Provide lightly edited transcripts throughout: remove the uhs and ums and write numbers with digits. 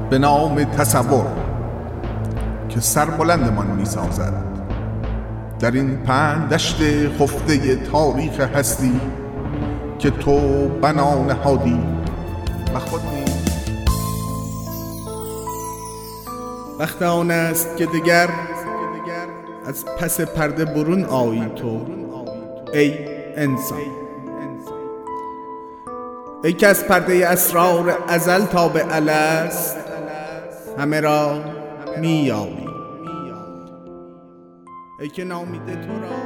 به نام تصور که سربلندمان می سازد در این پهن دشت خفته تاریخ هستی که تو بنا نهادی و خود نیز. وقت آن است که دگر از پس پرده برون آیی تو ای انسان، ای که از پرده اسرار ازل تا به الست همه را می‌یابی، ای که نامیده تو را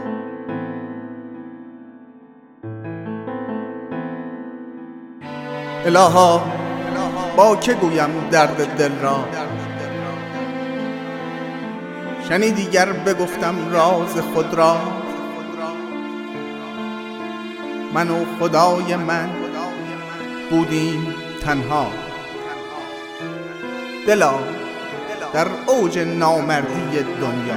الها با که گویم درد دل را. شنیدی گر بگفتم راز خود را، من و خدای من بودیم تنها. دلا در اوج نامردی دنیا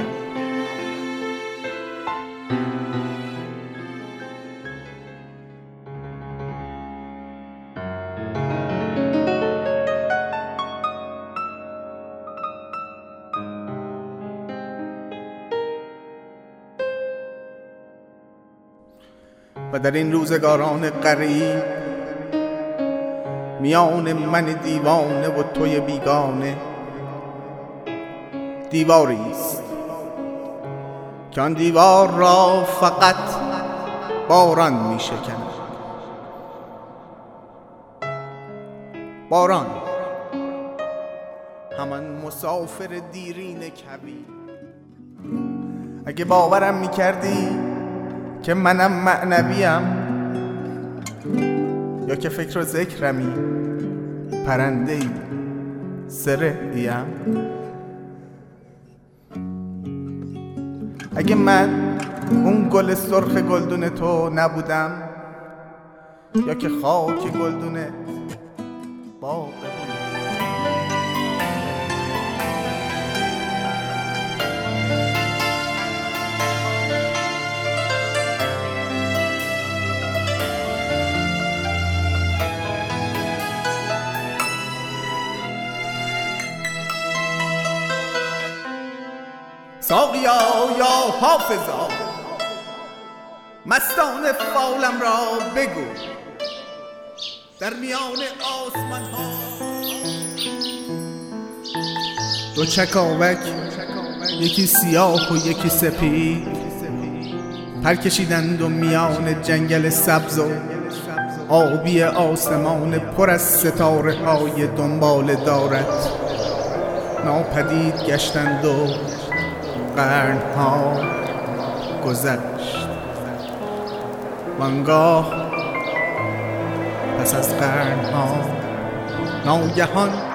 و در این روزگاران غریب میان من دیوانه و توی بیگانه دیواری است که آن دیوار را فقط باران می شکند. باران، همان مسافر دیرین کبیر. اگه باورم می کردی که منم معنویم یا که فکر و ذکرمی پرنده‌ای سره‌ایم، اگه من اون گل سرخ گلدون تو نبودم یا که خاک گلدون باغ ساقیا یا حافظا مستان فالم را بگو در میان آسمان ها دو چکاوک، یکی سیاه و یکی سپید، پر کشیدند و میان جنگل سبز و آبی آسمان پر از ستاره های دنبال دارد ناپدید گشتند و قرنها گذشت. وانگاه پس از قرنها ناگهان